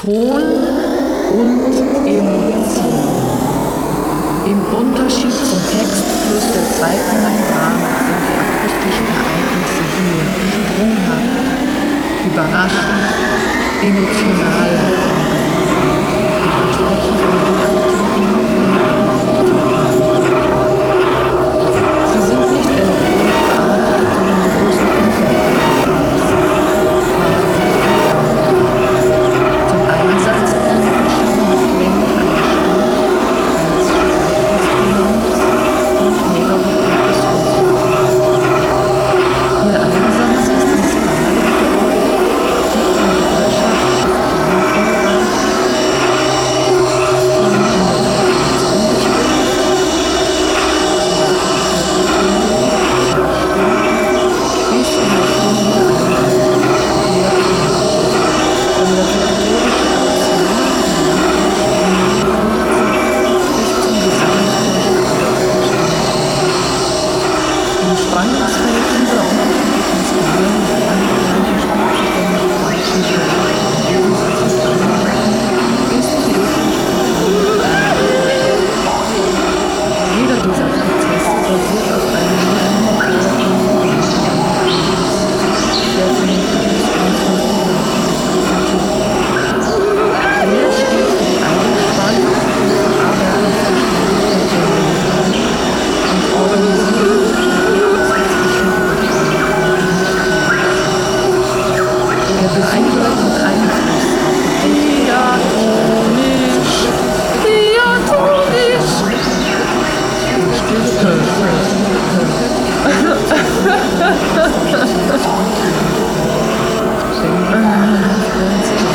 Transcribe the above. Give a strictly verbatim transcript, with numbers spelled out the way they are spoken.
Ton und Emotion. Im Unterschied zum Text plus der zweiten Membran sind die akustischen Ereignisse hier sprunghaft, überraschend, emotional. Sie sind nicht elektronisch verarbeitet, sondern mit großen zum Einsatz werden verschiedene Klänge an der Stimme als Streichinstrument und mehrere Perkussionsinstrumente. Ihr Einsatz ist im Skandalgeräusch, die von der Wirtschaft des Klangvorbereitung und in der bis in der Stunde von der pädagogischen Aktion bis zum Gesamtvorschlag im Spannungsfeld dieser unterschiedlichen Skalen der angewandten sprachlichen ist die jeder dieser Prozesse basiert auf einem der von den der steht für die Einspannung und Verarbeitung zwischen und Organisierung der beeinflusst und Einfluss diatonisch, diatonisch Stille